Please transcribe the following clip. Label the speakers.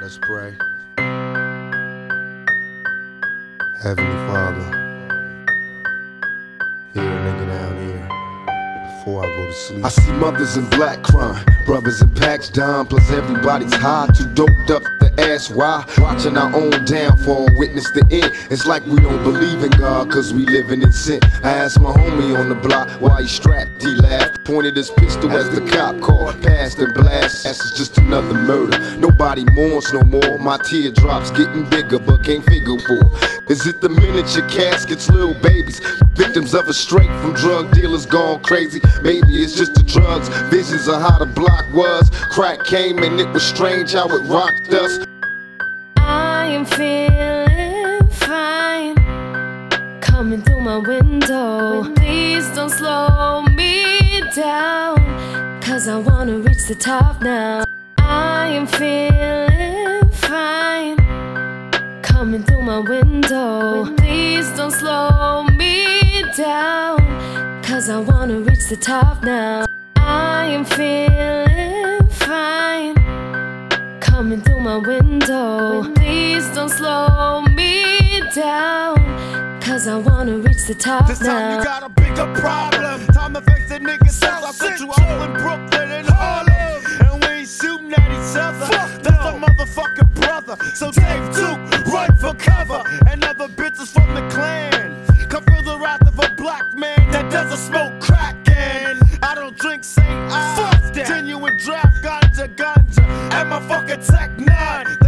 Speaker 1: us pray. Heavenly Father, hear a nigga down here before I go to sleep.
Speaker 2: I see mothers in black crying, brothers in packs dying, plus everybody's high, too doped up to ask why. Watching our own downfall, witness the end. It's like we don't believe in God, cause we living in sin. I asked my homie on the block why he strapped, he laughed, pointed his pistol as the cop called, passed and blast. That's just another murder. Nobody mourns no more. My teardrops getting bigger, but can't figure for. Is it the miniature caskets, little babies, victims of a straight from drug dealers gone crazy? Maybe it's just the drugs, visions of how the block was. Crack came and it was strange how it rocked us.
Speaker 3: I am feeling fine, coming through my window. Please don't slow me down, cause I wanna reach the top now. I am feeling fine, coming through my window. Please don't slow me down, cause I wanna reach the top now. I am feeling fine, coming through my window. Please don't slow me down, cause I wanna reach the top
Speaker 4: this
Speaker 3: now.
Speaker 4: This time you got a bigger problem. Time to face the niggas since I put you all in Brooklyn and Harlem, and we ain't shooting at each other. That's a motherfucking brother. So Dave Duke, run for cover, and other bitches from the clan. Come feel the wrath of a black man that doesn't smoke crack, and I don't drink St. I. Fuck that. Genuine draft ganja, and my fucking Tech 9.